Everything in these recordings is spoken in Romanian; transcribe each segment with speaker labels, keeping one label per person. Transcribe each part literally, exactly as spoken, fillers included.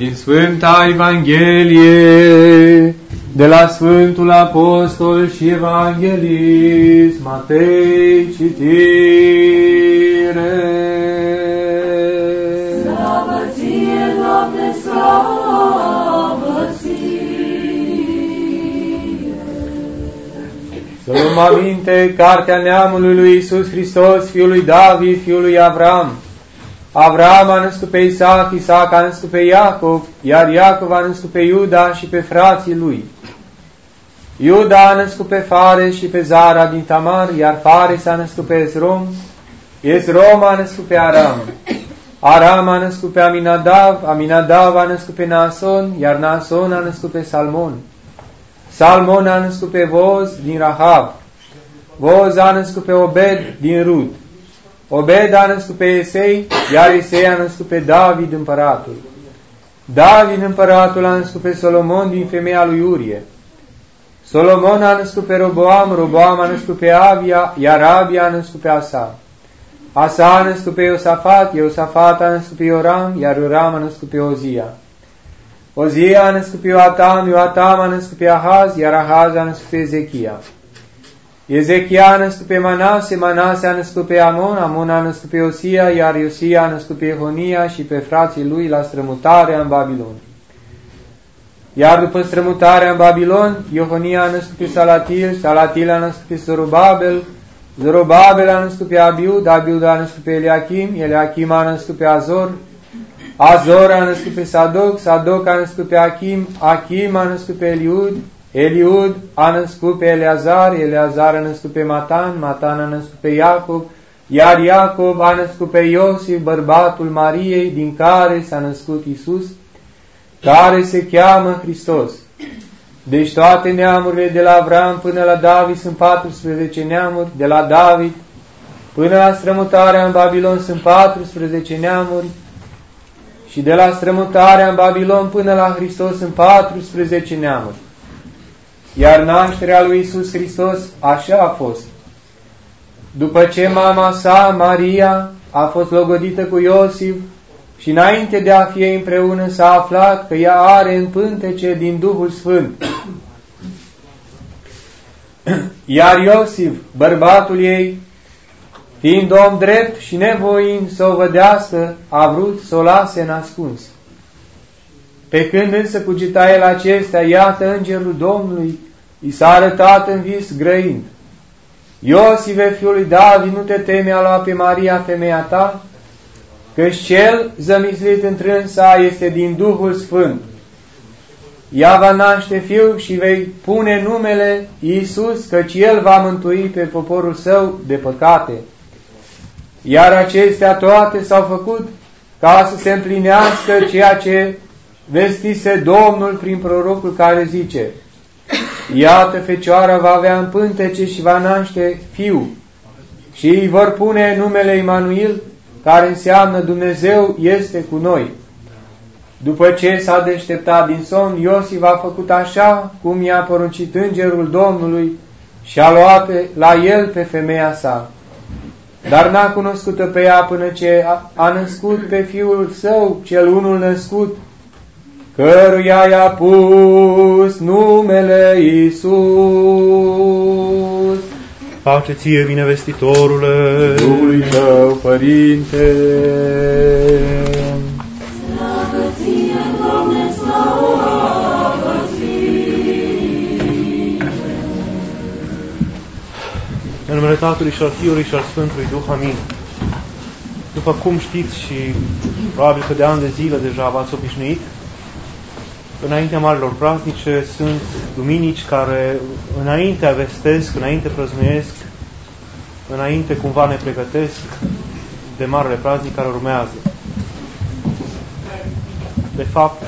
Speaker 1: Din Sfânta Evanghelie, de la Sfântul Apostol și Evanghelist Matei, citire.
Speaker 2: Slavă ție, Doamne, slavă ție!
Speaker 1: Să luăm aminte cartea neamului lui Iisus Hristos, fiul lui David, fiul lui Avram. Avram a născut pe Isaac, Isaac a născut pe Iacov, iar Iacov a născut pe Iuda și pe frații lui. Iuda a născut pe Fares și pe Zara din Tamar, iar Fares a născut pe Ezrom, Ezrom a născut pe Aram. Aram a născut pe Aminadav, Aminadav a născut pe Naason, iar Naason a născut pe Salmon. Salmon a născut pe Boaz din Rahab. Boaz a născut pe Obed din Rut. Obed a născut pe Esei, iar Esei a născut pe David împăratul. David împăratul a născut pe Solomon din femeia lui Urie. Solomon a născut pe Roboam, Roboam a născut pe Abia, iar Abia a născut pe Asa. Asa a născut pe Iosafat, Iosafat a născut pe Ioram, iar Ioram a născut pe Ozia. Ozia a născut pe Ioatam, Ioatam a născut pe Ahaz, iar Ahaz a născut pe Ezechia. Ezechia a născut pe Manase, Manase a născut pe Amon, Amon a născut pe Iosia, iar Iosia a născut pe Ehonia și pe frații lui la strămutarea în Babilon. Iar după strămutarea în Babilon, Iehonia a născut pe Salatil, Salatil a născut pe Zorobabel, Zorobabel a născut pe Abiud, Abiud a născut pe Eliachim, Eliachim a născut pe Azor, Azor a născut pe Sadoc, Sadoc a născut pe Achim, Achim a născut pe Eliud, Eliud a născut pe Eleazar, Eleazar a născut pe Matan, Matan a născut pe Iacob, iar Iacob a născut pe Iosif, bărbatul Mariei, din care s-a născut Iisus, care se cheamă Hristos. Deci toate neamurile de la Avram până la David sunt patrusprezece neamuri, de la David până la strămutarea în Babilon sunt patrusprezece neamuri și de la strămutarea în Babilon până la Hristos sunt patrusprezece neamuri. Iar nașterea lui Iisus Hristos așa a fost. După ce mama sa, Maria, a fost logodită cu Iosif și înainte de a fi împreună s-a aflat că ea are în pântece din Duhul Sfânt. Iar Iosif, bărbatul ei, fiind om drept și nevoind să o vădească, a vrut să o lase nascuns. Pe când însă cugita el acestea, iată îngerul Domnului i s-a arătat în vis grăind: Iosife, fiul lui David, nu te teme a lua pe Maria, femeia ta, căci cel zămislit întrânsa este din Duhul Sfânt. Ea va naște fiu și vei pune numele Iisus, căci el va mântui pe poporul său de păcate. Iar acestea toate s-au făcut ca să se împlinească ceea ce vestise Domnul prin prorocul, care zice: Iată, fecioara va avea în pântece și va naște fiu și îi vor pune numele Emanuel, care înseamnă Dumnezeu este cu noi. După ce s-a deșteptat din somn, Iosif a făcut așa cum i-a poruncit îngerul Domnului și a luat pe, la el pe femeia sa. Dar n-a cunoscut-o pe ea până ce a, a născut pe fiul său, cel unul născut, căruia i-a pus numele Iisus.
Speaker 3: Pace ție, binevestitorule,
Speaker 1: Duhului tău, Părinte.
Speaker 2: Slavă ție, Doamne, slavă ție!
Speaker 3: în numele Tatălui și al Fiului și al Sfântului Duh, amin. După cum știți și probabil că de ani de zile deja v-ați obișnuit, înaintea marilor praznice sunt duminici care înainte avestesc, înainte prăznuiesc, înainte cumva ne pregătesc de marele praznic care urmează. De fapt,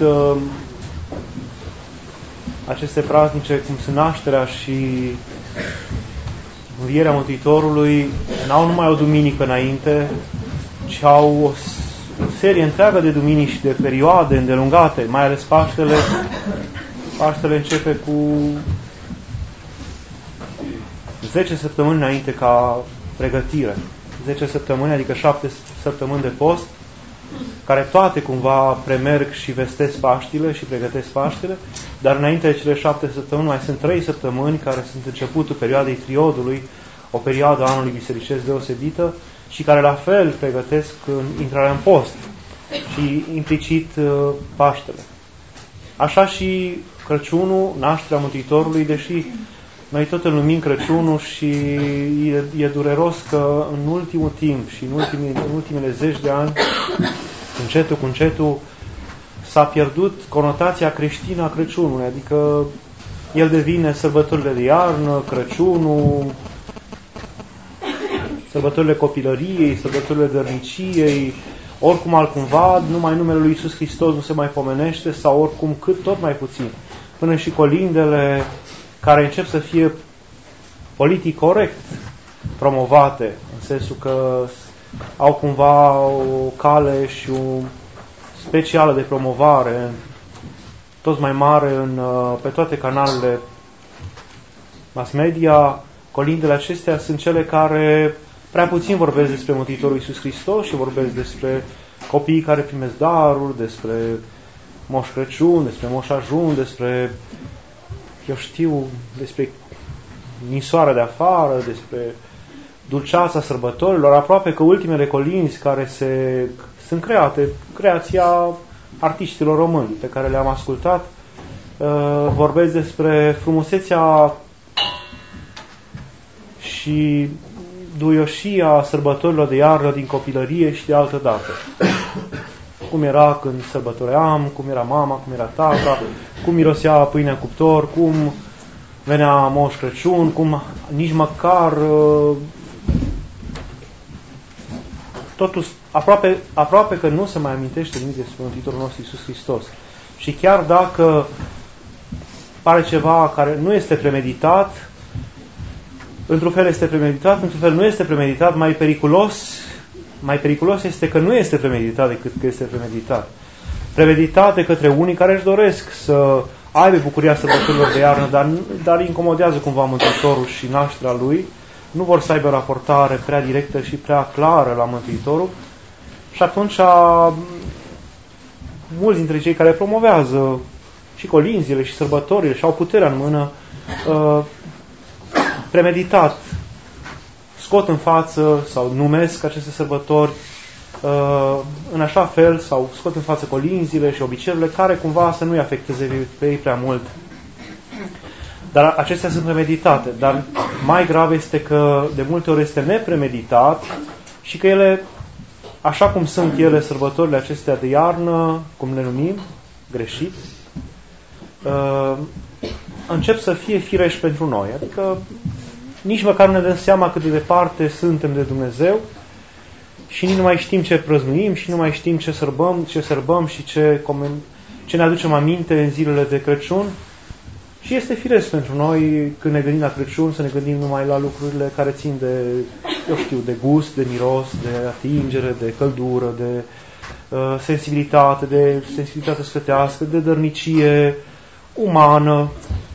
Speaker 3: aceste praznice, cum sunt nașterea și învierea Mântuitorului, n-au numai o duminică înainte, ci au o o serie întreagă de duminici, de perioade îndelungate, mai ales Paștele. Paștele începe cu zece săptămâni înainte ca pregătire. zece săptămâni, adică șapte săptămâni de post, care toate cumva premerg și vestesc Paștile și pregătesc Paștile, dar înainte de cele șapte săptămâni mai sunt trei săptămâni care sunt începutul perioadei triodului, o perioadă a anului bisericesc deosebită și care la fel pregătesc intrarea în post și implicit Paștele. Așa și Crăciunul, nașterea Mântuitorului, deși noi tot îl numim Crăciunul și e, e dureros că în ultimul timp și în, ultimii, în ultimele zeci de ani, încetul cu încetul, s-a pierdut conotația creștină a Crăciunului, adică el devine sărbătorile de iarnă, Crăciunul, sărbătorile copilăriei, sărbătorile dărniciei, oricum altcumva, numai numele lui Iisus Hristos nu se mai pomenește sau oricum cât tot mai puțin. Până și colindele care încep să fie politic corect promovate, în sensul că au cumva o cale și o specială de promovare tot mai mare în, pe toate canalele mass media. Colindele acestea sunt cele care prea puțin vorbesc despre Mântuitorul Iisus Hristos și vorbesc despre copiii care primesc daruri, despre Moș Crăciun, despre Moș Ajun, despre, eu știu, despre nisoarea de afară, despre dulceața sărbătorilor, aproape că ultimele colinzi care se, sunt create, creația artiștilor români pe care le-am ascultat, uh, vorbesc despre frumusețea și duioșia sărbătorilor de iarnă din copilărie și de altă dată. Cum era când sărbătoream, cum era mama, cum era tata, cum mirosea pâinea cuptor, cum venea Moș Crăciun, cum nici măcar totuși aproape, aproape că nu se mai amintește nimic despre Mântuitorul nostru Iisus Hristos. Și chiar dacă pare ceva care nu este premeditat, într-un fel este premeditat, într-un fel nu este premeditat, mai periculos, mai periculos este că nu este premeditat decât că este premeditat. Premeditat de către unii care își doresc să aibă bucuria sărbătorilor de iarnă, dar, dar îi incomodează cumva Mântuitorul și nașterea Lui, nu vor să aibă o raportare prea directă și prea clară la Mântuitorul și atunci a, mulți dintre cei care promovează și colinzile și sărbătorile și au puterea în mână, uh, premeditat scot în față sau numesc aceste sărbători uh, în așa fel sau scot în față colinzile și obiceiurile care cumva să nu-i afecteze pe ei prea mult. Dar acestea sunt premeditate. Dar mai grav este că de multe ori este nepremeditat și că ele, așa cum sunt ele sărbătorile acestea de iarnă, cum le numim, greșit, uh, încep să fie firești pentru noi. Adică nici măcar nu ne dăm seama cât de departe suntem de Dumnezeu și nici nu mai știm ce prăznuim și nu mai știm ce sărbăm, ce sărbăm și ce, ce ne aducem aminte în zilele de Crăciun. Și este firesc pentru noi, când ne gândim la Crăciun, să ne gândim numai la lucrurile care țin de, eu știu, de gust, de miros, de atingere, de căldură, de uh, sensibilitate, de sensibilitate sfătească, de dărnicie umană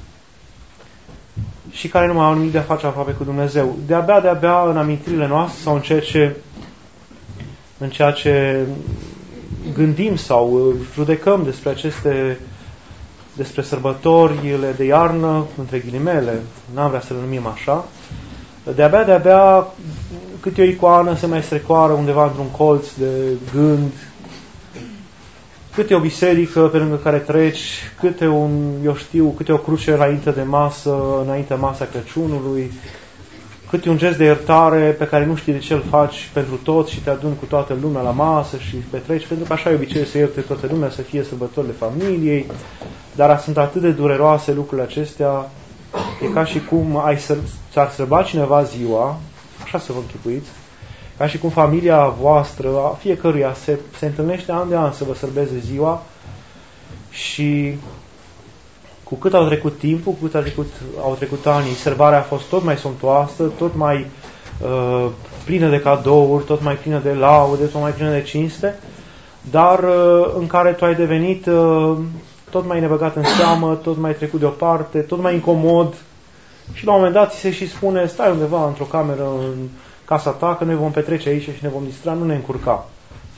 Speaker 3: și care nu mai au nimic de a face aproape cu Dumnezeu. De-abia, de-abia în amintirile noastre sau în ceea ce, în ceea ce gândim sau judecăm despre aceste despre sărbătorile de iarnă, între ghilimele, n-am vrea să le numim așa, de-abia, de-abia câte o icoană se mai strecoară undeva într-un colț de gând, câte o biserică pe lângă care treci, câte un, eu știu, câte o cruce înainte de masă, înainte de masa Crăciunului, câte un gest de iertare pe care nu știi de ce îl faci pentru toți și te aduni cu toată lumea la masă și petreci, pentru că așa e obicei să ierte toată lumea, să fie sărbătorile familiei, dar sunt atât de dureroase lucrurile acestea, e ca și cum ai să, ți-ar sărba cineva ziua, așa să vă închipuiți, ca și cum familia voastră, a fiecăruia, se, se întâlnește an de an să vă sărbeze ziua și cu cât au trecut timpul, cu cât au trecut, au trecut anii, sărbarea a fost tot mai somptuoasă, tot mai uh, plină de cadouri, tot mai plină de laude, tot mai plină de cinste, dar uh, în care tu ai devenit uh, tot mai nebăgat în seamă, tot mai trecut deoparte, tot mai incomod și la un moment dat ți se și spune, stai undeva într-o cameră în casa ta, că noi vom petrece aici și ne vom distra, nu ne încurca.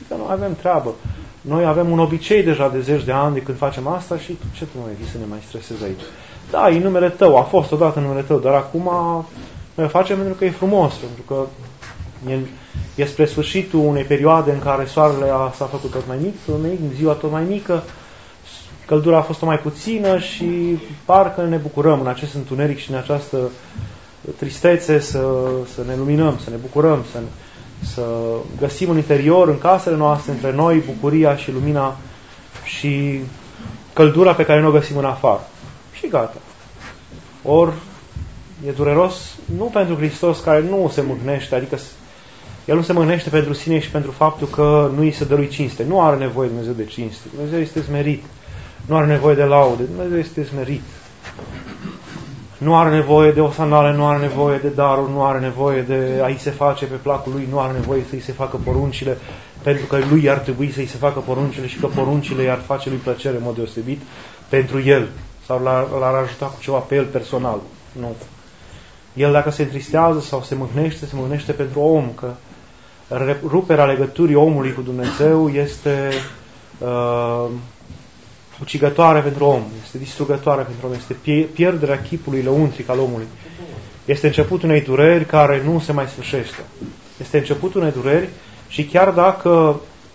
Speaker 3: Că noi avem treabă. Noi avem un obicei deja de zeci de ani de când facem asta și ce tu mai vii să ne mai stresezi aici? Da, e numele tău, a fost odată numele tău, dar acum noi facem pentru că e frumos, pentru că e, e spre sfârșitul unei perioade în care soarele a, s-a făcut tot mai mic, tot mai mic, ziua tot mai mică, căldura a fost tot mai puțină și parcă ne bucurăm în acest întuneric și în această tristețe să, să ne luminăm, să ne bucurăm, să, să găsim în interior, în casele noastre, între noi, bucuria și lumina și căldura pe care nu o găsim în afară. Și gata. Ori e dureros nu pentru Hristos care nu se mâhnește, adică El nu se mâhnește pentru sine și pentru faptul că nu îi se dă lui cinste. Nu are nevoie Dumnezeu de cinste. Dumnezeu este smerit. Nu are nevoie de laude. Dumnezeu este smerit. Nu are nevoie de osanale, nu are nevoie de daruri, nu are nevoie de a-i se face pe placul lui, nu are nevoie să-i se facă poruncile, pentru că lui ar trebui să-i se facă poruncile și că poruncile i-ar face lui plăcere în mod deosebit pentru el sau l-ar ajuta cu ceva pe el personal. Nu. El dacă se întristează sau se mâhnește, se mâhnește pentru om, că ruperea legăturii omului cu Dumnezeu este uh, ucigătoare pentru om, este distrugătoare pentru om, este pierderea chipului lăuntric al omului. Este începutul unei dureri care nu se mai sfârșește. Este începutul unei dureri și chiar dacă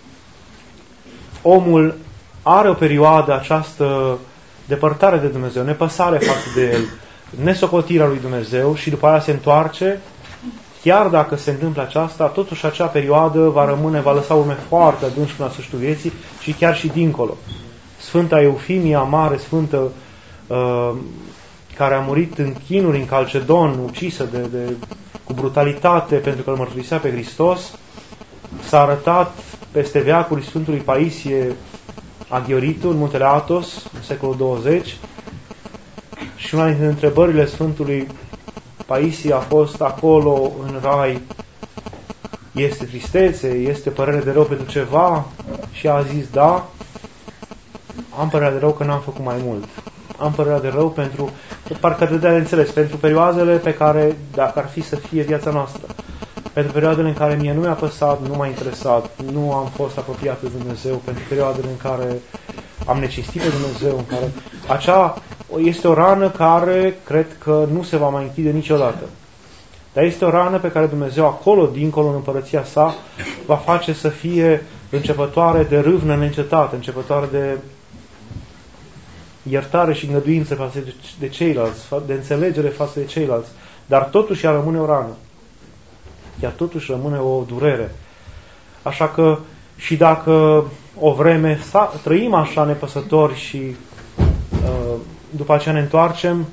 Speaker 3: omul are o perioadă această depărtare de Dumnezeu, nepăsare față de El, nesocotirea lui Dumnezeu și după aia se întoarce, chiar dacă se întâmplă aceasta, totuși acea perioadă va rămâne, va lăsa urme foarte adânci până la sfârșitul vieții și chiar și dincolo. Sfânta Eufimia, mare sfântă, uh, care a murit în chinuri, în Calcedon, ucisă de, de, cu brutalitate pentru că îl mărturisea pe Hristos, s-a arătat peste veacuri Sfântului Paisie Aghioritul, în Muntele Athos, în secolul douăzeci, și una dintre întrebările Sfântului Paisie a fost: acolo, în rai, este tristețe, este părere de rău pentru ceva? Și a zis: da, am părerea de rău că n-am făcut mai mult. Am părerea de rău pentru, parcă dădea de înțeles, pentru perioadele pe care, dacă ar fi să fie viața noastră, pentru perioadele în care mie nu mi-a păsat, nu m-a interesat, nu am fost apropiat de Dumnezeu, pentru perioadele în care am necinstit pe Dumnezeu, în care acea este o rană care cred că nu se va mai închide niciodată. Dar este o rană pe care Dumnezeu acolo, dincolo, în împărăția sa, va face să fie începătoare de râvnă neîncetată, începătoare de iertare și îngăduință față de ceilalți, de înțelegere față de ceilalți. Dar totuși ea rămâne o rană. Ea totuși rămâne o durere. Așa că și dacă o vreme trăim așa nepăsători și după aceea ne întoarcem,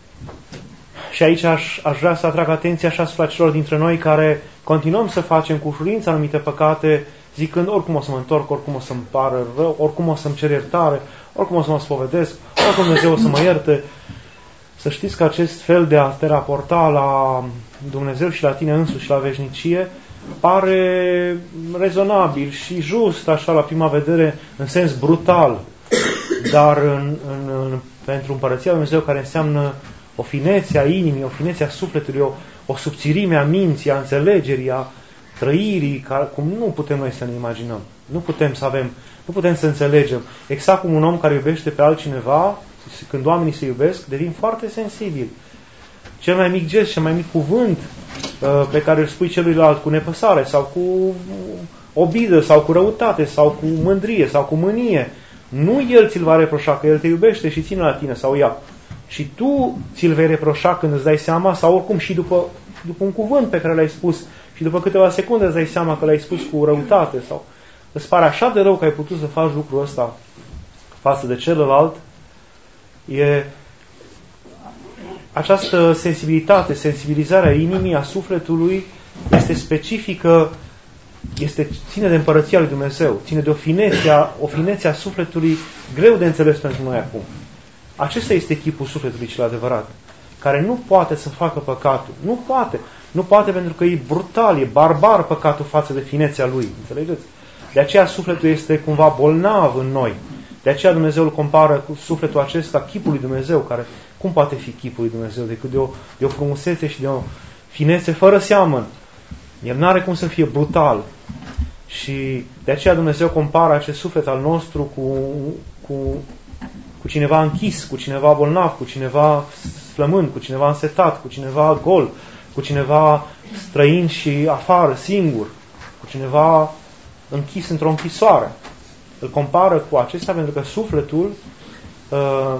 Speaker 3: și aici aș, aș vrea să atrag atenția și asupra celor dintre noi care continuăm să facem cu ușurință anumite păcate, zicând: oricum o să mă întorc, oricum o să-mi pară rău, oricum o să-mi cer iertare, oricum o să mă spovedesc, oricum Dumnezeu o să mă ierte. Să știți că acest fel de a te raporta la Dumnezeu și la tine însuși și la veșnicie pare rezonabil și just, așa la prima vedere, în sens brutal, dar în, în, în, pentru împărăția lui Dumnezeu, care înseamnă o finețe a inimii, o finețe a sufletului, o, o subțirime a minții, a înțelegerii, a trăirii, ca, cum nu putem noi să ne imaginăm. Nu putem să avem, nu putem să înțelegem. Exact cum un om care iubește pe altcineva, când oamenii se iubesc, devin foarte sensibili. Cel mai mic gest, cel mai mic cuvânt uh, pe care îl spui celuilalt cu nepăsare sau cu obidă sau cu răutate sau cu mândrie sau cu mânie, nu el ți-l va reproșa, că el te iubește și ține la tine sau ea. Și tu ți-l vei reproșa când îți dai seama, sau oricum și după, după un cuvânt pe care l-ai spus și după câteva secunde îți dai seama că l-ai spus cu răutate sau îți pare așa de rău că ai putut să faci lucrul ăsta față de celălalt. E această sensibilitate, sensibilizarea inimii, a sufletului, este specifică, este, ține de împărăția lui Dumnezeu, ține de o finețe, o finețe a sufletului greu de înțeles pentru noi acum. Acesta este chipul sufletului cel adevărat, care nu poate să facă păcatul. Nu poate. Nu poate pentru că e brutal, e barbar păcatul față de finețea lui. Înțelegeți? De aceea sufletul este cumva bolnav în noi. De aceea Dumnezeu îl compară cu sufletul acesta, chipul lui Dumnezeu, care cum poate fi chipul lui Dumnezeu decât de o, de o frumusețe și de o finețe fără seamăn. El n-are cum să fie brutal. Și de aceea Dumnezeu compară acest suflet al nostru cu, cu, cu cineva închis, cu cineva bolnav, cu cineva flămând, cu cineva însetat, cu cineva gol, cu cineva străin și afară, singur, cu cineva închis într-o închisoare. Îl compară cu acesta pentru că sufletul uh,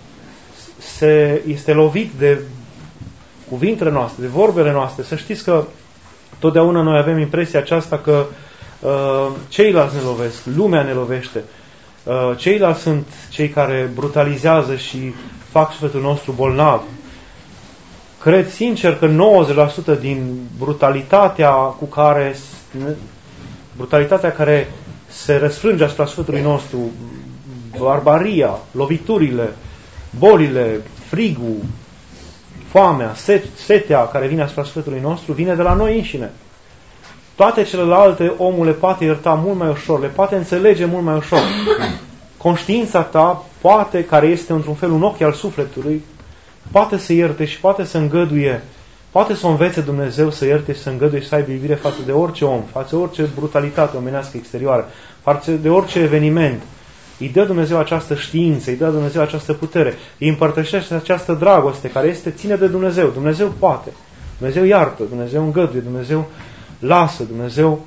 Speaker 3: se, este lovit de cuvintele noastre, de vorbele noastre. Să știți că totdeauna noi avem impresia aceasta că uh, ceilalți ne lovesc, lumea ne lovește. Uh, ceilalți sunt cei care brutalizează și fac sufletul nostru bolnav. Cred sincer că nouăzeci la sută din brutalitatea cu care brutalitatea care se răsfrânge asupra sufletului nostru, barbaria, loviturile, bolile, frigul, foamea, setea care vine asupra sufletului nostru, vine de la noi înșine. Toate celelalte omul le poate ierta mult mai ușor, le poate înțelege mult mai ușor. Conștiința ta poate, care este într-un fel un ochi al sufletului, poate să ierte și poate să îngăduie, poate să o învețe Dumnezeu să ierte și să îngăduie să aibă iubire față de orice om, față de orice brutalitate omenească exterioară, față de orice eveniment. Îi dă Dumnezeu această știință, îi dă Dumnezeu această putere, îi împărtășește această dragoste care este ține de Dumnezeu. Dumnezeu poate, Dumnezeu iartă, Dumnezeu îngăduie, Dumnezeu lasă, Dumnezeu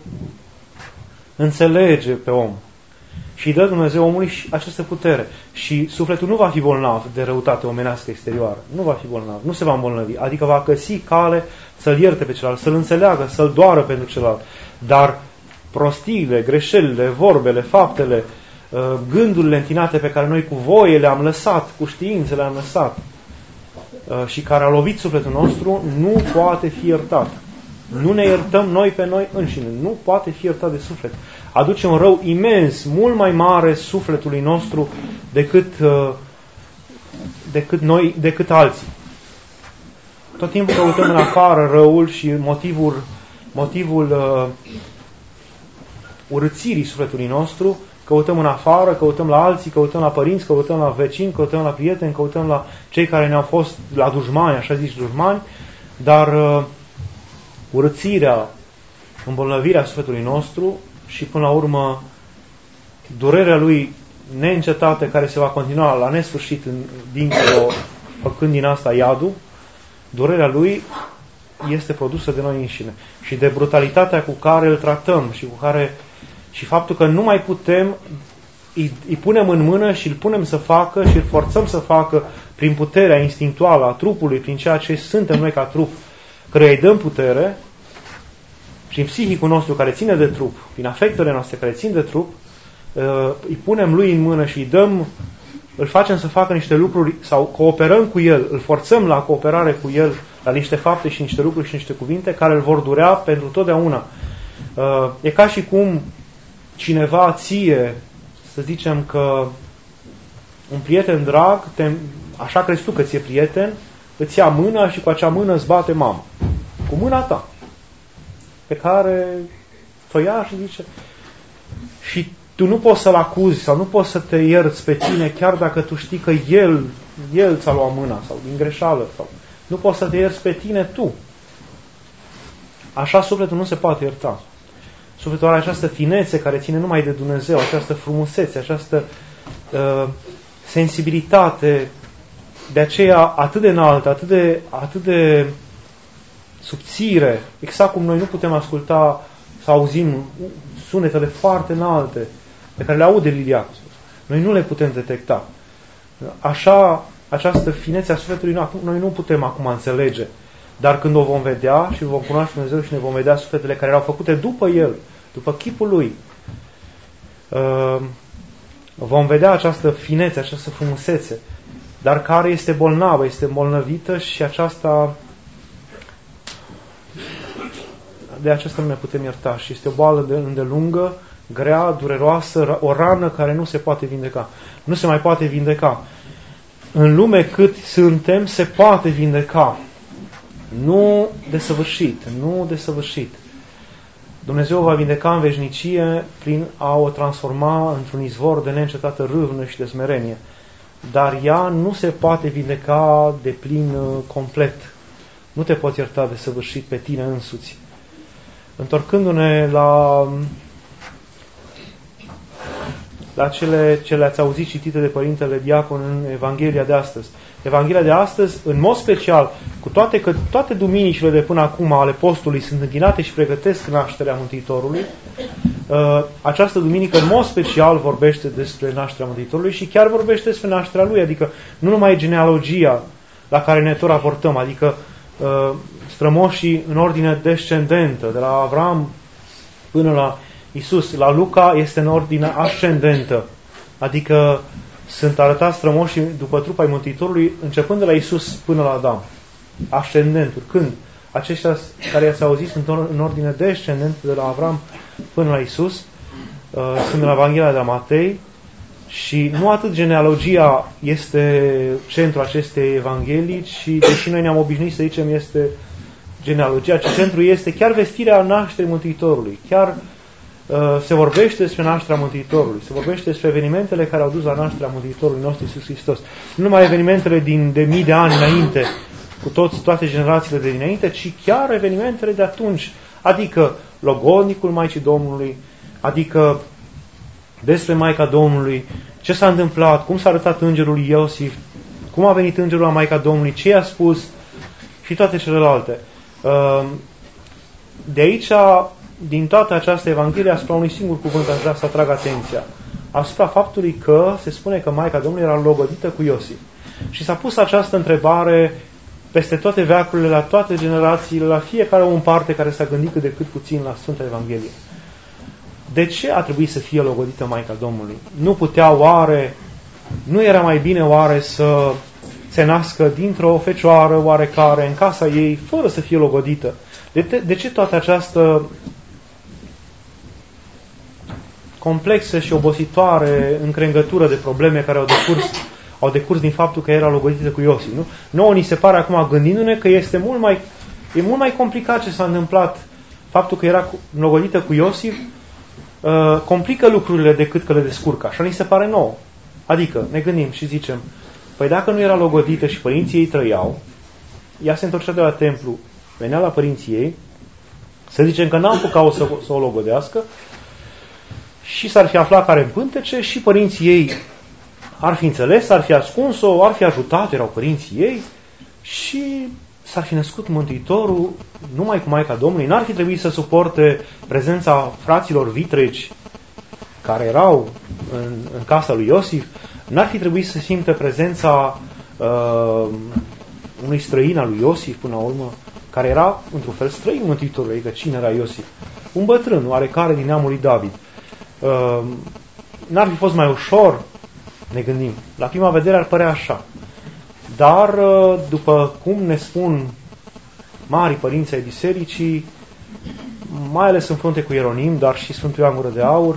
Speaker 3: înțelege pe om. Și îi dă Dumnezeu omului această putere. Și sufletul nu va fi bolnav de răutate omenească exterioară. Nu va fi bolnav, nu se va îmbolnăvi. Adică va găsi cale să-l ierte pe celălalt, să-l înțeleagă, să-l doară pentru celălalt. Dar prostiile, greșelile, vorbele, faptele, gândurile întinate pe care noi cu voie le-am lăsat, cu știință le-am lăsat și care au lovit sufletul nostru, nu poate fi iertat. Nu ne iertăm noi pe noi înșine. Nu poate fi iertat de suflet. Aduce un rău imens, mult mai mare sufletului nostru decât, decât noi, decât alții. Tot timpul căutăm în afară răul și motivul, motivul uh, urățirii sufletului nostru. Căutăm în afară, căutăm la alții, căutăm la părinți, căutăm la vecini, căutăm la prieteni, căutăm la cei care ne-au fost la dușmani, așa zici dușmani, dar uh, urățirea, îmbolnăvirea sufletului nostru și până la urmă durerea lui neîncetată care se va continua la nesfârșit în, dincolo, făcând din asta iadul, durerea lui este produsă de noi înșine și de brutalitatea cu care îl tratăm și cu care și faptul că nu mai putem, îi, îi punem în mână și îl punem să facă și îl forțăm să facă prin puterea instinctuală a trupului, prin ceea ce suntem noi ca trup, căreia îi dăm putere, prin psihicul nostru care ține de trup, prin afectele noastre care țin de trup, îi punem lui în mână și îi dăm, îl facem să facă niște lucruri sau cooperăm cu el, îl forțăm la cooperare cu el, la niște fapte și niște lucruri și niște cuvinte care îl vor durea pentru totdeauna. E ca și cum cineva ție, să zicem că un prieten drag, te, așa crezi tu că ți-e prieten, îți ia mâna și cu acea mână îți bate mama. Cu mâna ta. Pe care o ia și zice... Și tu nu poți să-l acuzi sau nu poți să te ierți pe tine chiar dacă tu știi că el, el ți-a luat mâna sau din greșeală. Sau, nu poți să te ierți pe tine tu. Așa sufletul nu se poate ierta. Sufletul are această finețe care ține numai de Dumnezeu, această frumusețe, această uh, sensibilitate, de aceea atât de înaltă, atât de, atât de subțire, exact cum noi nu putem asculta să auzim sunetele foarte înalte pe care le aude Liliacul. Noi nu le putem detecta. Așa, această finețe a sufletului noi nu putem acum înțelege. Dar când o vom vedea și vom cunoaște Dumnezeu și ne vom vedea sufletele care erau făcute după El, după chipul Lui, vom vedea această finețe, această frumusețe, dar care este bolnavă, este îmbolnăvită și aceasta, de aceasta nu ne putem ierta și este o boală de îndelungă, grea, dureroasă, o rană care nu se poate vindeca. Nu se mai poate vindeca. În lume cât suntem, se poate vindeca. Nu desăvârșit, nu desăvârșit. Dumnezeu va vindeca în veșnicie prin a o transforma într-un izvor de neîncetată râvnă și de smerenie. Dar ea nu se poate vindeca de plin complet. Nu te poți ierta desăvârșit pe tine însuți. Întorcându-ne la la cele ce le-ați auzit citite de Părintele Diacon în Evanghelia de astăzi. Evanghelia de astăzi, în mod special, cu toate că toate duminicile de până acum ale postului sunt închinate și pregătesc nașterea Mântuitorului, această duminică în mod special vorbește despre nașterea Mântuitorului și chiar vorbește despre nașterea Lui, adică nu numai genealogia la care ne tot raportăm, adică strămoșii în ordine descendentă, de la Avram până la Isus. La Luca este în ordine ascendentă, adică sunt arătați strămoșii după trupa ai Mântuitorului, începând de la Isus până la Adam. Ascendentul. Când? Aceștia care i-ați auzit sunt în ordine descendentă, de la Avram până la Isus, sunt în Evanghelia de la Matei, și nu atât genealogia este centrul acestei Evanghelii, ci, deși noi ne-am obișnuit să zicem este genealogia, ci centrul este chiar vestirea nașterii Mântuitorului. Chiar uh, se vorbește despre nașterea Mântuitorului, se vorbește despre evenimentele care au dus la nașterea Mântuitorului nostru Iisus Hristos. Nu numai evenimentele din de mii de ani înainte, cu toți, toate generațiile de dinainte, ci chiar evenimentele de atunci, adică logodnicul Maicii Domnului, adică despre Maica Domnului, ce s-a întâmplat, cum s-a arătat îngerul Iosif, cum a venit îngerul la Maica Domnului, ce i-a spus și toate celelalte. De aici, din toată această Evanghelie, asupra unui singur cuvânt aș vrea să atrag atenția. Asupra faptului că se spune că Maica Domnului era logodită cu Iosif. Și s-a pus această întrebare peste toate veacurile, la toate generațiile, la fiecare om în parte care s-a gândit cât de cât puțin la Sfânta Evanghelie. De ce a trebuit să fie logodită Maica Domnului? Nu putea oare, nu era mai bine oare să se nască dintr-o fecioară oarecare în casa ei, fără să fie logodită? De, te, de ce toată această complexă și obositoare încrengătură de probleme care au decurs, au decurs din faptul că era logodită cu Iosif? Nu? Nouă ni se pare acum, gândindu-ne, că este mult mai, e mult mai complicat ce s-a întâmplat. Faptul că era logodită cu Iosif uh, complică lucrurile decât că le descurcă. Așa ni se pare nouă. Adică ne gândim și zicem, păi dacă nu era logodită și părinții ei trăiau, ea se întorcea de la templu, venea la părinții ei, să zicem că n-am apucat-o să, să o logodească și s-ar fi aflat care în pântece și părinții ei ar fi înțeles, ar fi ascuns-o, ar fi ajutat, erau părinții ei și s-ar fi născut Mântuitorul numai cu Maica Domnului. N-ar fi trebuit să suporte prezența fraților vitregi care erau în, în casa lui Iosif, n-ar fi trebuit să simte prezența uh, unui străin al lui Iosif până la urmă, care era într-un fel străin Mântuitorului, că cine era Iosif? Un bătrân, oarecare din neamul lui David. Uh, n-ar fi fost mai ușor? Ne gândim. La prima vedere ar părea așa. Dar, uh, după cum ne spun mari părinți ai bisericii, mai ales în frunte cu Ieronim, dar și Sfântul Ioan Gură de Aur,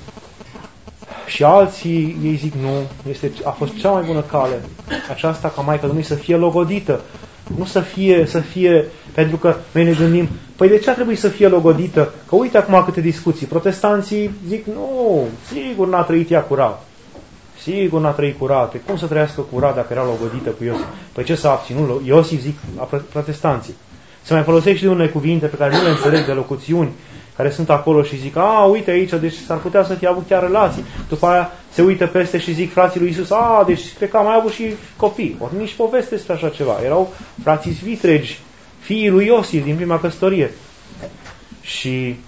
Speaker 3: și alții, ei zic nu, este, a fost cea mai bună cale aceasta ca Maica Domnului să fie logodită. Nu să fie, să fie, pentru că noi ne gândim, păi de ce a trebuit să fie logodită? Că uite acum câte discuții. Protestanții zic, nu, sigur n-a trăit ea curat. Sigur n-a trăit curat. Cum să trăiască curat dacă era logodită cu Iosif? Păi ce s-a abținut? Iosif, zic, protestanții. Se mai folosește de unele cuvinte pe care nu le înțeleg, de locuțiuni care sunt acolo și zic, a, uite aici, deci s-ar putea să fie avut chiar relații. După aia se uită peste și zic frații lui Iisus, a, deci cred că am mai avut și copii. Ori nici poveste despre așa ceva. Erau frații vitregi, fiii lui Iosif din prima căsătorie. Și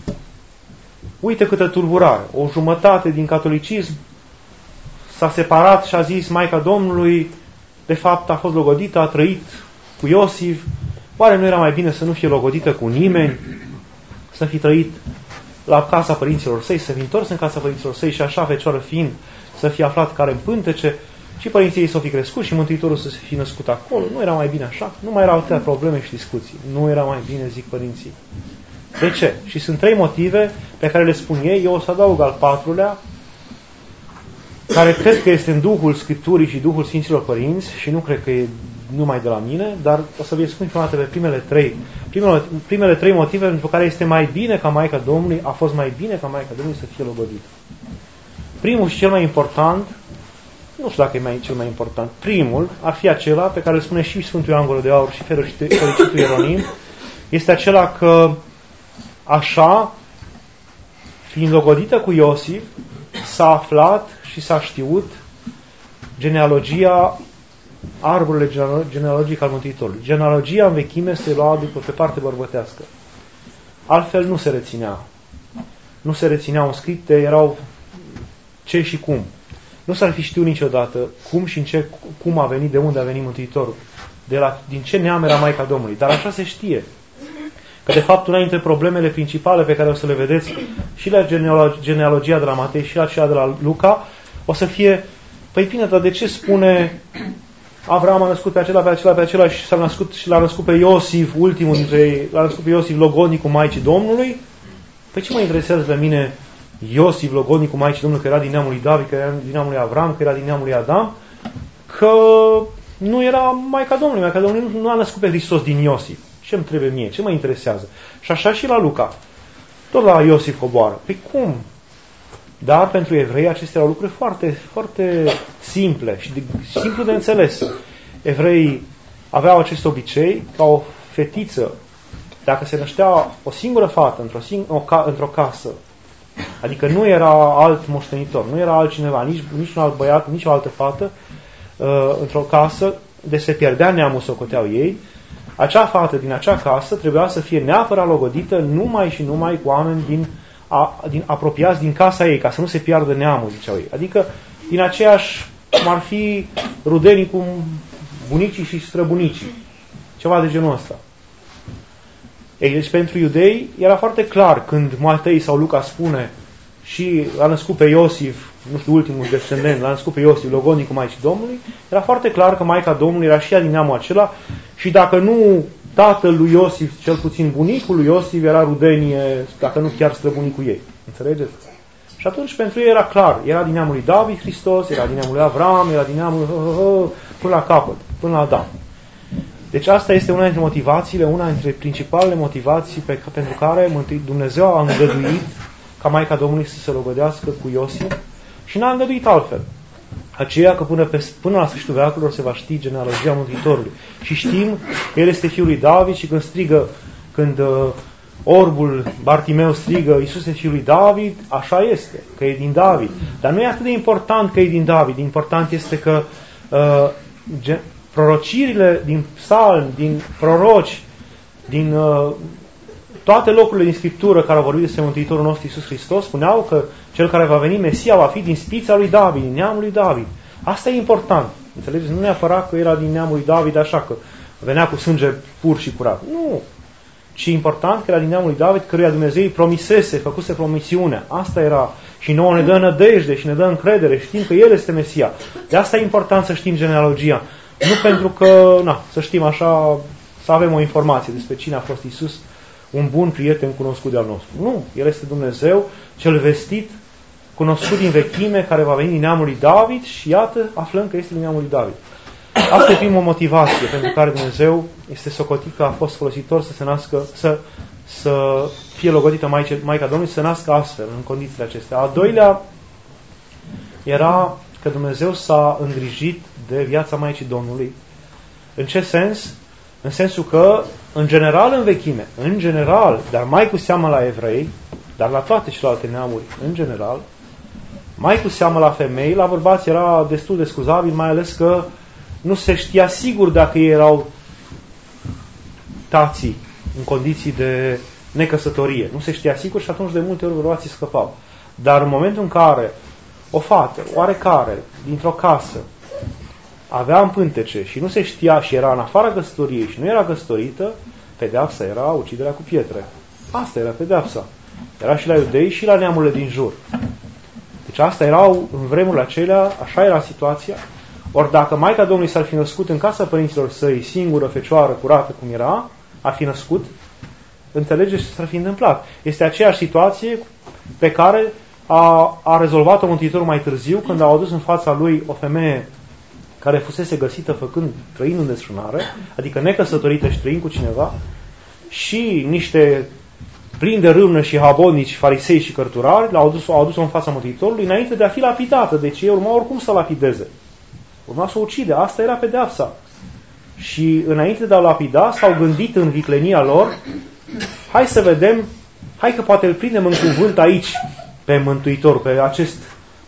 Speaker 3: uite câtă tulburare. O jumătate din catolicism s-a separat și a zis, Maica Domnului, de fapt a fost logodită, a trăit cu Iosif. Oare nu era mai bine să nu fie logodită cu nimeni? Să fi trăit la casa părinților săi, să fi întors în casa părinților săi și așa, fecioară fiind, să fi aflat care în pântece și părinții ei să fi crescut și Mântuitorul să fi născut acolo. Nu era mai bine așa? Nu mai erau atâtea probleme și discuții. Nu era mai bine, zic părinții. De ce? Și sunt trei motive pe care le spun ei. Eu o să adaug al patrulea, care cred că este în Duhul Scripturii și Duhul Sfinților Părinți și nu cred că e numai de la mine, dar o să vă spun prima dată pe primele trei. Primele, primele trei motive pentru care este mai bine ca Maica Domnului, a fost mai bine ca Maica Domnului să fie logodită. Primul și cel mai important, nu știu dacă e mai, cel mai important, primul ar fi acela pe care îl spune și Sfântul Ioan Gură de Aur și fericitul Ieronim, este acela că așa, fiind logodită cu Iosif, s-a aflat și s-a știut genealogia, arborele genealogic al Mântuitorului. Genealogia în vechime se lua după pe parte bărbătească. Altfel nu se reținea. Nu se rețineau în scripte, erau ce și cum. Nu s-ar fi știut niciodată cum și în ce, cum a venit, de unde a venit Mântuitorul. De la, din ce neam era Maica Domnului. Dar așa se știe. Că de fapt una dintre problemele principale pe care o să le vedeți și la genealogia de la Matei și la cea de la Luca, o să fie, păi bine, dar de ce spune Avram a născut pe acela, pe acela, pe acela și s-a născut și l-a născut pe Iosif, ultimul dintre ei, l-a născut pe Iosif, logodnicul Maicii Domnului? Păi ce mă interesează pe mine Iosif, logodnicul Maicii Domnului, că era din neamul lui David, că era din neamul lui Avram, că era din neamul lui Adam, că nu era Maica Domnului. Maica Domnului nu a născut pe Hristos din Iosif. Ce îmi trebuie mie? Ce mă interesează? Și așa și la Luca. Tot la Iosif coboară. Păi cum? Dar pentru evrei acestea erau lucruri foarte, foarte simple și de, simplu de înțeles. Evreii aveau acest obicei ca o fetiță, dacă se năștea o singură fată într-o, sing- o ca- într-o casă, adică nu era alt moștenitor, nu era altcineva, nici, nici un alt băiat, nici o altă fată, uh, într-o casă, de se pierdea neamul, socoteau ei, acea fată din acea casă trebuia să fie neapărat logodită numai și numai cu oameni din, a, din apropiați din casa ei, ca să nu se piardă neamul, ziceau ei. Adică din aceeași, cum ar fi rudenii cu bunicii și străbunicii. Ceva de genul ăsta. Ei, deci pentru iudei era foarte clar când Matei sau Luca spune și l-a născut pe Iosif, nu știu, ultimul descendent, l-a născut pe Iosif, logodnicul Maicii Domnului, era foarte clar că Maica Domnului era și ea din neamul acela și dacă nu tatăl lui Iosif, cel puțin bunicul lui Iosif, era rudenie, dacă nu chiar străbunicul ei. Înțelegeți? Și atunci pentru ei era clar, era din neamul lui David Hristos, era din neamul lui Avram, era din neamul până la capăt, până la Adam. Deci asta este una dintre motivațiile, una dintre principalele motivații pe, pentru care Dumnezeu a îngăduit ca Maica Domnului să se logodească cu Iosif și n-a îngăduit altfel. Aceea că până, pe, până la sfârșitul veacurilor se va ști genealogia Mântuitorului. Și știm că el este fiul lui David și când strigă, când uh, orbul Bartimeu strigă Iisuse fiul lui David, așa este, că e din David. Dar nu e atât de important că e din David, important este că uh, gen, prorocirile din psalmi, din proroci, din uh, toate locurile din Scriptură care au vorbit despre Mântuitorul nostru Iisus Hristos spuneau că cel care va veni, Mesia, va fi din spița lui David, din neamul lui David. Asta e important. Înțelegeți? Nu neapărat că era din neamul lui David așa că venea cu sânge pur și curat. Nu. Ci important că era din neamul lui David, căruia Dumnezeu îi promisese, făcuse promisiunea. Asta era. Și nouă ne dă nădejde și ne dă încredere. Știm că El este Mesia. De asta e important să știm genealogia. Nu pentru că, na, să știm așa, să avem o informație despre cine a fost Iisus, un bun prieten cunoscut de-al nostru. Nu, El este Dumnezeu, cel vestit, cunoscut din vechime, care va veni din neamul lui David și iată, aflăm că este din neamul lui David. Asta e prima motivație pentru care Dumnezeu este socotit că a fost folositor să se nască, să, să fie logodită Maica, Maica Domnului, să se nască astfel, în condițiile acestea. A doilea era că Dumnezeu s-a îngrijit de viața Maicii Domnului. În ce sens? În sensul că, în general, în vechime, în general, dar mai cu seamă la evrei, dar la toate celelalte neamuri, în general, mai cu seamă la femei, la bărbați era destul de scuzabil, mai ales că nu se știa sigur dacă ei erau tații în condiții de necăsătorie. Nu se știa sigur și atunci de multe ori bărbații scăpau. Dar în momentul în care o fată, oarecare, dintr-o casă, avea în pântece și nu se știa și era în afara căsătoriei și nu era căsătorită, pedeapsa era uciderea cu pietre. Asta era pedeapsa. Era și la iudei și la neamurile din jur. Deci asta erau în vremurile acelea, așa era situația. Ori dacă Maica Domnului s-ar fi născut în casa părinților săi, singură, fecioară, curată cum era, ar fi născut, înțelegeți ce s-ar fi întâmplat. Este aceeași situație pe care a, a rezolvat-o Mântuitorul mai târziu, când a adus în fața lui o femeie care fusese găsită făcând, trăind în desfrânare, adică necăsătorită și trăind cu cineva, și niște plini de râvnă și habonici, farisei și cărturari, l-au adus, au adus-o în fața Mântuitorului înainte de a fi lapidată. Deci ei urma oricum să lapideze. Urma să o ucide. Asta era pedeapsa. Și înainte de a lapida, s-au gândit în viclenia lor, hai să vedem, hai că poate îl prindem în cuvânt aici, pe Mântuitor, pe acest,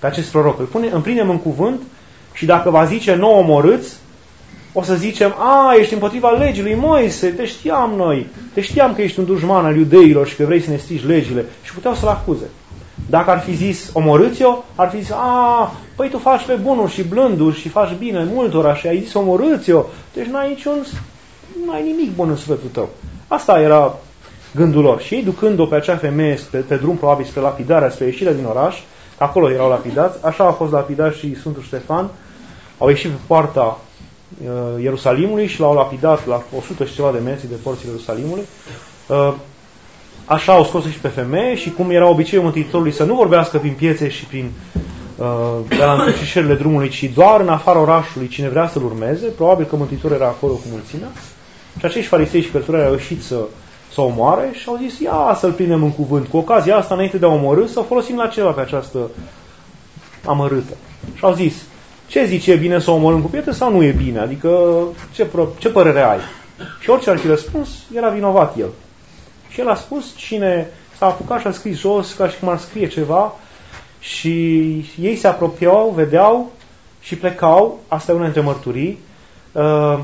Speaker 3: pe acest proroc. Îl pune, îl prindem în cuvânt și dacă va zice nu omorâți, o să zicem, a, ești împotriva legii lui Moise, te știam noi, te știam că ești un dușman al iudeilor și că vrei să ne strici legile. Și puteau să-l acuze. Dacă ar fi zis, omorâți-o, ar fi zis, a, păi tu faci pe bunuri și blânduri și faci bine multora și ai zis omorâți-o, deci n-ai niciun, n-ai nimic bun în sufletul tău. Asta era gândul lor. Și ei, ducând-o pe acea femeie pe, pe drum probabil spre lapidarea, spre ieșirea din oraș, acolo erau lapidați, așa a fost lapidat și Sfântul Ștefan, au ieșit pe poarta uh, Ierusalimului și l-au lapidat la o sută și ceva de metri de porțile Ierusalimului. Uh, așa au scos și pe femeie și cum era obiceiul Mântuitorului să nu vorbească prin piețe și prin uh, de la încrucișările drumului, ci doar în afara orașului cine vrea să-l urmeze, probabil că Mântuitorul era acolo cu mulțimea. Și acești farisei și cărturari au ieșit să, să omoare și au zis, ia să-l prindem în cuvânt. Cu ocazia asta, înainte de a omorâ, să folosim la ceva pe această amărâtă. Și au zis, ce zici, e bine să omorâm cu pietre sau nu e bine? Adică, ce, ce părere ai? Și orice ar fi răspuns, era vinovat el. Și el a spus, cine s-a apucat și a scris jos, ca și cum ar scrie ceva, și ei se apropiau, vedeau și plecau, asta e una dintre mărturii, uh,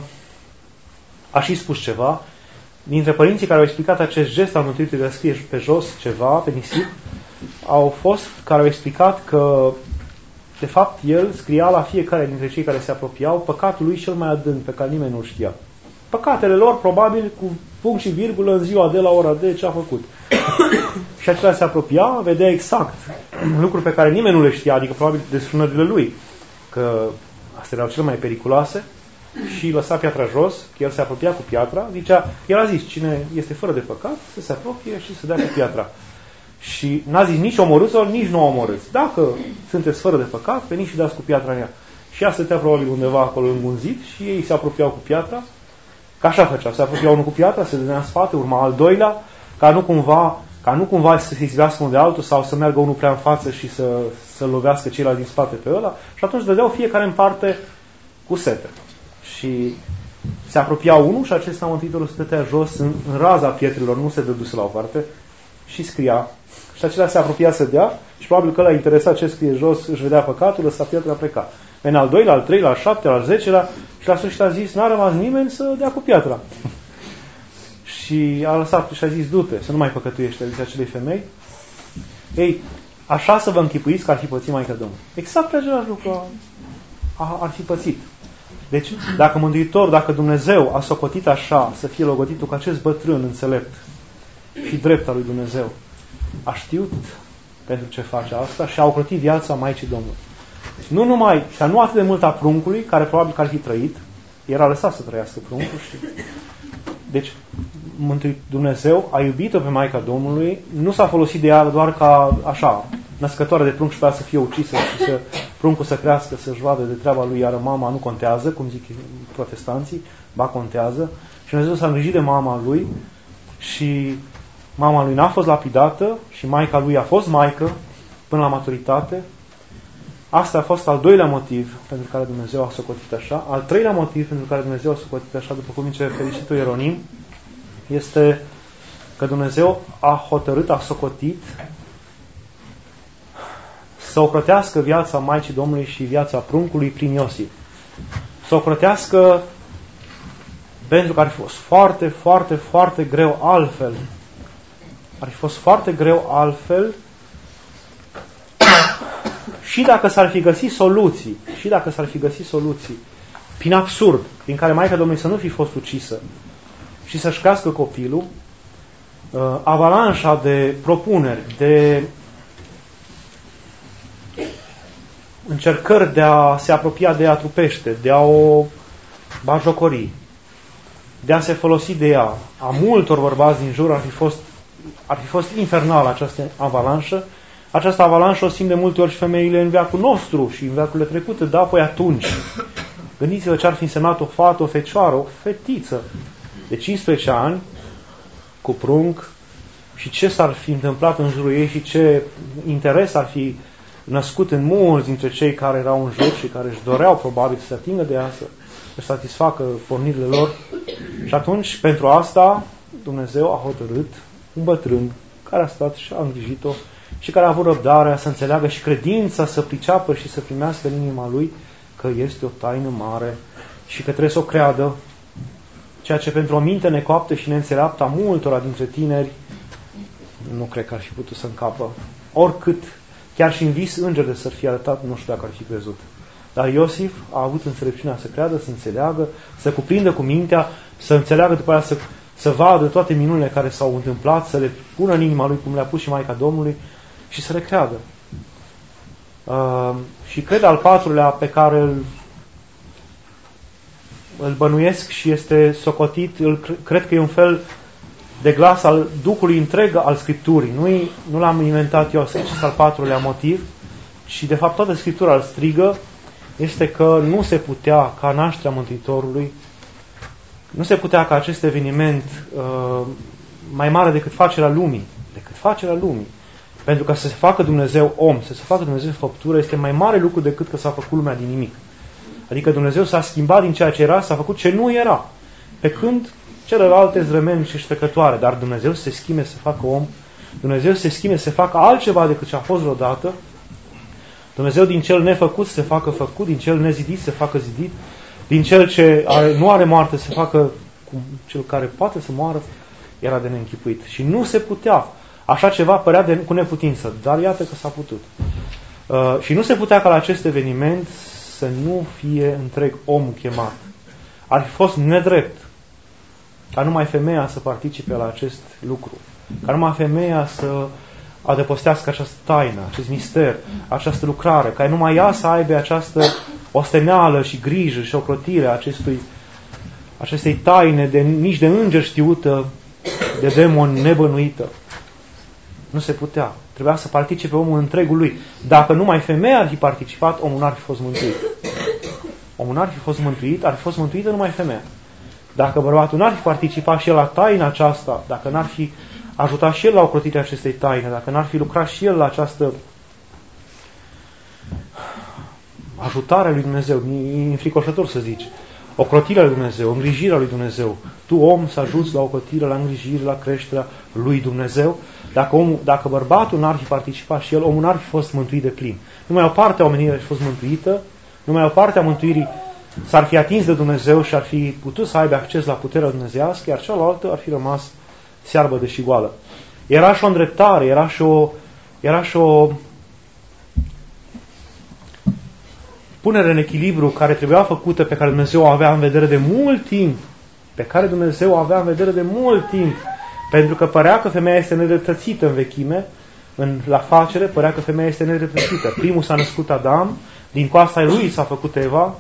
Speaker 3: a și spus ceva, dintre părinții care au explicat acest gest al Mântuirii de a scrie pe jos ceva, pe nisip, au fost care au explicat că de fapt el scria la fiecare dintre cei care se apropiau păcatul lui cel mai adânc, pe care nimeni nu știa. Păcatele lor, probabil, cu punct și virgulă în ziua de la ora de ce a făcut. Și acela se apropia, vedea exact lucruri pe care nimeni nu le știa, adică probabil desfrânările lui, că astea erau cele mai periculoase, și lăsa piatra jos, că el se apropia cu piatra, zicea, el a zis, cine este fără de păcat, să se apropie și să dea cu piatra. Și n-a zis nici omorâți-o, nici nu omorâți. Dacă sunteți fără de păcat, veniți și dați cu piatra în ea. Și ea stătea probabil undeva acolo îngunzit și ei se apropiau cu piatra. Că așa făceau, se apropiau unul cu piatra, se dădea în spate, urma al doilea, ca nu cumva, ca nu cumva să se izbească unul de altul sau să meargă unul prea în față și să, să lovească ceilalți din spate pe ăla. Și atunci dădeau fiecare în parte cu sete. Și se apropia unul și acesta Mântuitorul stătea jos în, în raza pietrelor, nu se dăduse la o parte și scria. Și acela se apropia să dea și probabil că l-a interesat ce scrie jos, își vedea păcatul, lăsa piatra, pleca. În al doilea, al treilea, al șaptelea, al zecelea și la sfârșit a zis, n-a rămas nimeni să dea cu piatra. Și a lăsat și a zis, du-te, să nu mai păcătuiești, a zis acelei femei. Ei, așa să vă închipuiți că ar fi pățit Maica Domnului. Exact același lucru ar fi pățit. Deci, dacă Mântuitor, dacă Dumnezeu a socotit așa, să fie logotitul cu acest bătrân înțelept și drept al lui Dumnezeu, a știut pentru ce face asta și a ocrotit viața Maicii Domnului. Nu numai, și nu atât de mult a pruncului, care probabil că ar fi trăit, era lăsat să trăiască pruncul și... Deci, Dumnezeu a iubit-o pe Maica Domnului, nu s-a folosit de ea doar ca, așa, născătoare de prunc și pe ea să fie ucisă și să, pruncul să crească, să-și vadă de treaba lui, iar mama nu contează, cum zic protestanții, ba contează. Și Dumnezeu s-a îngrijit de mama lui și mama lui n-a fost lapidată și maica lui a fost maică până la maturitate. Asta a fost al doilea motiv pentru care Dumnezeu a socotit așa. Al treilea motiv pentru care Dumnezeu a socotit așa, după cum zice fericitul Ieronim, este că Dumnezeu a hotărât, a socotit să ocrotească viața Maicii Domnului și viața pruncului prin Iosif. Să ocrotească pentru că ar fi fost foarte, foarte, foarte greu altfel. Ar fi fost foarte greu altfel și dacă s-ar fi găsit soluții, și dacă s-ar fi găsit soluții prin absurd, prin care Maica Domnului să nu fi fost ucisă și să-și crească copilul, avalanșa de propuneri, de încercări de a se apropia de ea trupește, de a o bajocori, de a se folosi de ea, a multor bărbați din jur, ar fi fost, ar fi fost infernală această avalanșă. Această avalanșă o simt de multe ori și femeile în veacul nostru și în veacurile trecute, da, apoi atunci. Gândiți-vă ce ar fi însemnat o fată, o fecioară, o fetiță de cincisprezece ani, cu prunc, și ce s-ar fi întâmplat în jurul ei și ce interes ar fi născut în mulți dintre cei care erau în jur și care își doreau probabil să se atingă de ea, să satisfacă pornirile lor. Și atunci, pentru asta, Dumnezeu a hotărât un bătrân care a stat și a îngrijit-o și care a avut răbdarea să înțeleagă și credința să priceapă și să primească în inima lui că este o taină mare și că trebuie să o creadă, ceea ce pentru o minte necoaptă și neînțeleaptă a multora dintre tineri nu cred că ar fi putut să încapă. Oricât, chiar și în vis înger de să-l fie arătat, nu știu dacă ar fi crezut. Dar Iosif a avut înțelepciunea să creadă, să înțeleagă, să cuprindă cu mintea, să înțeleagă după aceea, să, să vadă toate minunile care s-au întâmplat, să le pună în inima lui cum le-a pus și Maica Domnului și să le creadă. Uh, și cred al patrulea pe care îl, îl bănuiesc și este socotit, îl, cred că e un fel de glas al Duhului întreg al Scripturii. Nu, nu l-am inventat eu, acest al patrulea motiv, și de fapt toată Scriptura îl strigă, este că nu se putea ca nașterea Mântuitorului, nu se putea ca acest eveniment uh, mai mare decât facerea lumii, decât facerea lumii. Pentru că să se facă Dumnezeu om, să se facă Dumnezeu făptură, este mai mare lucru decât că s-a făcut lumea din nimic. Adică Dumnezeu s-a schimbat din ceea ce era, s-a făcut ce nu era. Pe când celelalte zrămeni și ștrecătoare, dar Dumnezeu se schimbe să facă om, Dumnezeu se schimbe să facă altceva decât ce a fost vreodată, Dumnezeu din cel nefăcut se facă făcut, din cel nezidit se facă zidit, din cel ce are, nu are moarte se facă cu cel care poate să moară, era de neînchipuit. Și nu se putea. Așa ceva părea de, cu neputință, dar iată că s-a putut. Uh, și nu se putea ca la acest eveniment să nu fie întreg omul chemat. Ar fi fost nedrept ca numai femeia să participe la acest lucru, ca numai femeia să adăpostească această taină, acest mister, această lucrare, ca numai ea să aibă această osteneală și grijă și ocrotire acestui, acestei taine de, nici de înger știută, de demon nebănuită. Nu se putea. Trebuia să participe omul întregul lui. Dacă numai femeia ar fi participat, omul n-ar fi fost mântuit. Omul n-ar fi fost mântuit, ar fi fost mântuită numai femeia. Dacă bărbatul n-ar fi participat și el la taina aceasta, dacă n-ar fi ajutat și el la ocrotirea acestei taine, dacă n-ar fi lucrat și el la această ajutare a lui Dumnezeu, e înfricoșător să zici, ocrotirea lui Dumnezeu, îngrijirea lui Dumnezeu. Tu, om, să ajuți la ocrotire, la îngrijire, la creșterea lui Dumnezeu. Dacă, omul, dacă bărbatul n-ar fi participat și el, omul n-ar fi fost mântuit de plin. Numai o parte a omenirii ar fi fost mântuită, numai o parte a mântuirii s-ar fi atins de Dumnezeu și ar fi putut să aibă acces la puterea dumnezeiască, iar cealaltă ar fi rămas searbă de și goală. Era și o îndreptare, era și o, era și o punere în echilibru care trebuia făcută, pe care Dumnezeu o avea în vedere de mult timp, pe care Dumnezeu o avea în vedere de mult timp, pentru că părea că femeia este nedreptățită în vechime, în, la facere, părea că femeia este nedreptățită. Primul s-a născut Adam, din coasta lui s-a făcut Eva,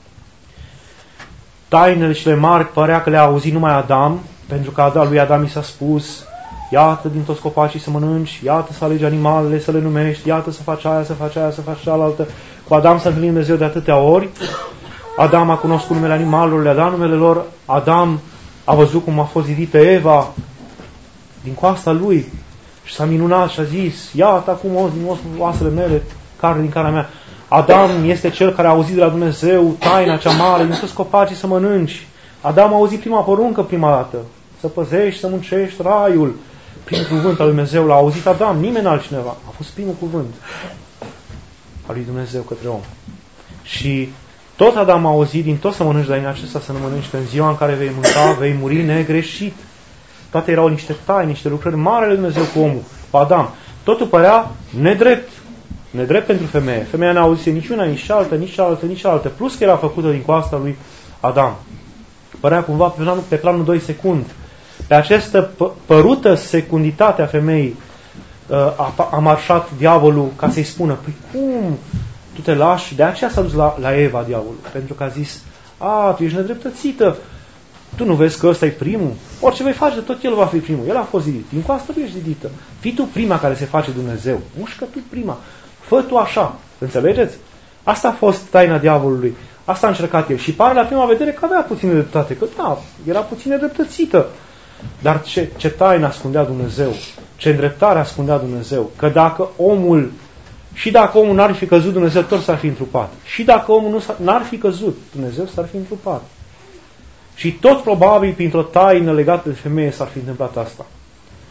Speaker 3: tainele cele mari părea că le-a auzit numai Adam, pentru că lui Adam i s-a spus, iată din toți copacii să mănânci, iată să alegi animalele, să le numești, iată să faci aia, să faci aia, să faci cealaltă. Cu Adam s-a întâlnit Dumnezeu de atâtea ori. Adam a cunoscut numele animalelor, le-a dat numele lor. Adam a văzut cum a fost zidită Eva din coasta lui și s-a minunat și a zis, iată acum os din oasele mele, carne din carnea mea. Adam este cel care a auzit de la Dumnezeu taina cea mare, din toți copacii să mănânci. Adam a auzit prima poruncă prima dată, să păzești, să muncești raiul. Primul cuvânt al lui Dumnezeu l-a auzit Adam, nimeni altcineva. A fost primul cuvânt al lui Dumnezeu către om. Și tot Adam a auzit, din tot să mănânci, dar din acesta să nu mănânci, că în ziua în care vei mânca, vei muri negreșit. Toate erau niște taine, niște lucrări mari ale lui Dumnezeu cu omul, cu Adam. Totul părea nedrept. Nedrept pentru femeie. Femeia n-a auzit nici una, nici altă, nici altă, nici altă. Plus că era făcută din coasta lui Adam. Părea cumva pe planul, pe planul doi secund. Pe această părută secunditate a femeii a, a marșat diavolul ca să-i spună, păi cum tu te lași? De aceea s-a dus la, la Eva diavolul. Pentru că a zis, a, tu ești nedreptățită. Tu nu vezi că ăsta e primul? Orice vei face, tot el va fi primul. El a fost zidit. Din coastă tu ești zidită. Fii tu prima care se face Dumnezeu. Mușcă tu prima. Fă tu așa. Înțelegeți? Asta a fost taina diavolului. Asta a încercat el. Și pare la prima vedere că avea puțină dreptate. Că da, era puțin nedreptățită. Dar ce, ce taină ascundea Dumnezeu? Ce îndreptare ascundea Dumnezeu? Că dacă omul, și dacă omul n-ar fi căzut, Dumnezeu tot s-ar fi întrupat. Și dacă omul nu n-ar fi căzut, Dumnezeu s-ar fi întrupat. Și tot probabil, printr-o taină legată de femeie, s-ar fi întâmplat asta.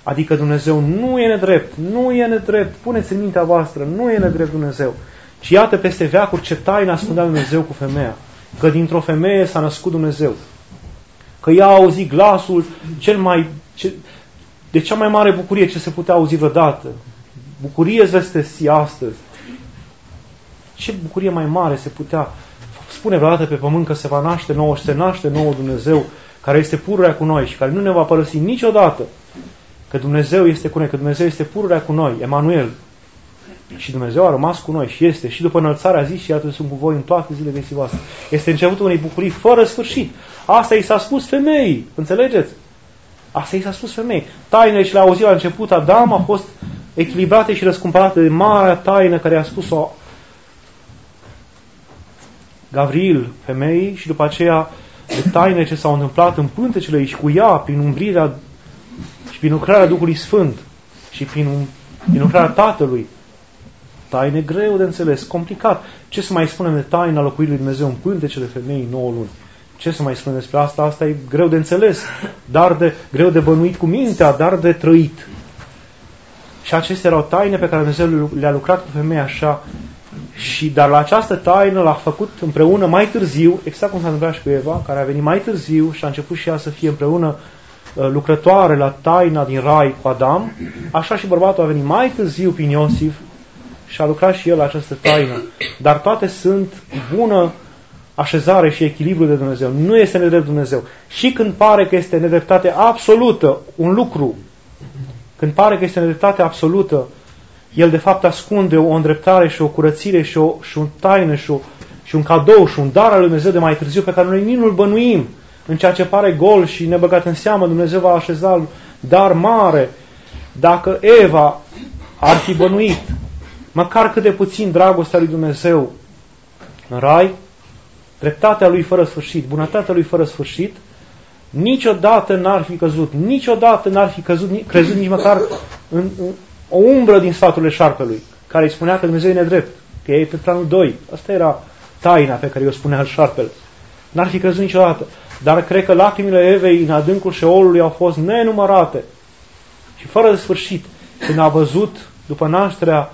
Speaker 3: Adică Dumnezeu nu e nedrept, nu e nedrept, puneți în mintea voastră, nu e nedrept Dumnezeu. Ci iată peste veacuri ce taină ascundea Dumnezeu cu femeia. Că dintr-o femeie s-a născut Dumnezeu. Că ea a auzit glasul cel mai, ce, de cea mai mare bucurie ce se putea auzi vreodată. Bucurie zvestesi astăzi. Ce bucurie mai mare se putea spune vreodată pe pământ că se va naște nouă și se naște nouă Dumnezeu care este pururea cu noi și care nu ne va părăsi niciodată. Că Dumnezeu este cu noi, că Dumnezeu este pururea cu noi, Emanuel. Și Dumnezeu a rămas cu noi și este. Și după înălțarea a zis și iată sunt cu voi în toate zilele vieții voastre. Este începutul unei bucurii fără sfârșit. Asta i s-a spus femeii. Înțelegeți? Asta i s-a spus femeii. Tainele ce le-a auzit la început Adam a fost echilibrate și răscumpărate de marea taină care a spus-o Gavril femeii și după aceea de taine ce s-au întâmplat în pântecele ei și cu ea prin umbrirea și prin lucrarea Duhului Sfânt și prin, prin lucrarea Tatălui. Taine greu de înțeles, complicat. Ce să mai spunem de taina locuirii lui Dumnezeu în pântecele femeii nouă luni? Ce să mai spunem despre asta? Asta e greu de înțeles, dar de, greu de bănuit cu mintea, dar de trăit. Și acestea erau taine pe care Dumnezeu le-a lucrat cu femeia așa. Și, dar la această taină l-a făcut împreună mai târziu, exact cum s-a întâmplat și cu Eva, care a venit mai târziu și a început și ea să fie împreună uh, lucrătoare la taina din rai cu Adam, așa și bărbatul a venit mai târziu prin Iosif și a lucrat și el la această taină. Dar toate sunt bună așezare și echilibru de Dumnezeu. Nu este nedrept Dumnezeu. Și când pare că este nedreptate absolută un lucru, când pare că este nedreptate absolută, el de fapt ascunde o îndreptare și o curățire și, o, și un taină și, o, și un cadou și un dar al lui Dumnezeu de mai târziu pe care noi nici nu-l bănuim. În ceea ce pare gol și nebăgat în seamă, Dumnezeu va așeza dar mare. Dacă Eva ar fi bănuit măcar cât de puțin dragostea lui Dumnezeu în rai, dreptatea lui fără sfârșit, bunătatea lui fără sfârșit, niciodată n-ar fi căzut, niciodată n-ar fi căzut, crezut nici măcar în, în o umbră din sfaturile șarpelui, care îi spunea că Dumnezeu e nedrept, că e pe planul doi. Asta era taina pe care o spunea al șarpele. N-ar fi crezut niciodată. Dar cred că lacrimile Evei în adâncul șeolului au fost nenumărate. Și fără de sfârșit, când a văzut, după nașterea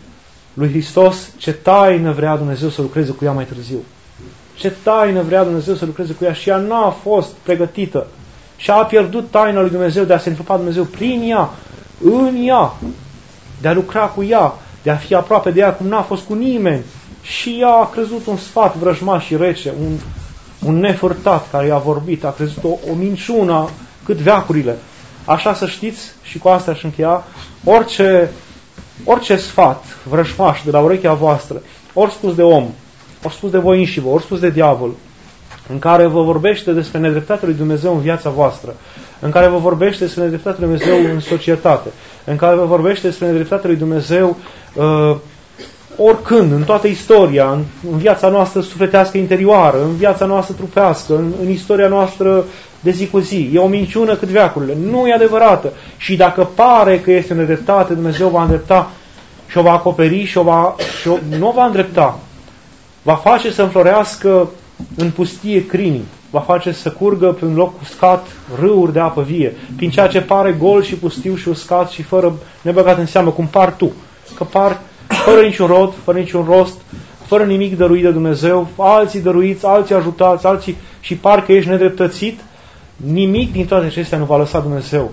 Speaker 3: lui Hristos, ce taină vrea Dumnezeu să lucreze cu ea mai târziu. Ce taină vrea Dumnezeu să lucreze cu ea și ea n-a fost pregătită. Și a pierdut taina lui Dumnezeu de a se întrupa Dumnezeu prin ea, în ea, de a lucra cu ea, de a fi aproape de ea cum n-a fost cu nimeni. Și ea a crezut un sfat vrăjmaș și rece, un, un nefărtat care i-a vorbit, a crezut o, o minciună cât veacurile. Așa să știți, și cu asta aș încheia, orice, orice sfat vrăjmaș de la urechea voastră, ori spus de om, ori spus de voi înși vă, ori spus de diavol, în care vă vorbește despre nedreptatea lui Dumnezeu în viața voastră, în care vă vorbește despre nedreptatea lui Dumnezeu în societate, în care vă vorbește despre nedreptatea lui Dumnezeu uh, oricând, în toată istoria, în, în viața noastră sufletească interioară, în viața noastră trupească, în, în istoria noastră de zi cu zi. E o minciună cât veacurile. Nu e adevărată. Și dacă pare că este o nedreptate, Dumnezeu va îndrepta și o va acoperi și, o va, și o, nu o va îndrepta. Va face să înflorească în pustie crinii. Va face să curgă prin loc uscat râuri de apă vie, prin ceea ce pare gol și pustiu și uscat și fără nebăgat în seamă, cum par tu. Că par fără niciun rod, fără niciun rost, fără nimic dăruit de Dumnezeu, alții dăruiți, alții ajutați, alții și par că ești nedreptățit, nimic din toate acestea nu va lăsa Dumnezeu.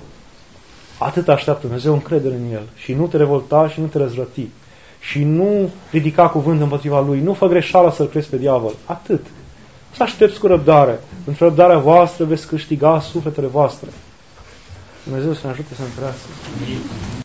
Speaker 3: Atât așteaptă Dumnezeu, încredere în El. Și nu te revolta și nu te răzvrăti. Și nu ridica cuvânt împotriva Lui. Nu fă greșeala să-L crezi pe diavol. Atât. Să aștepți cu răbdare. Într-o răbdarea voastră veți câștiga sufletele voastre. Dumnezeu să ne ajute să întrească.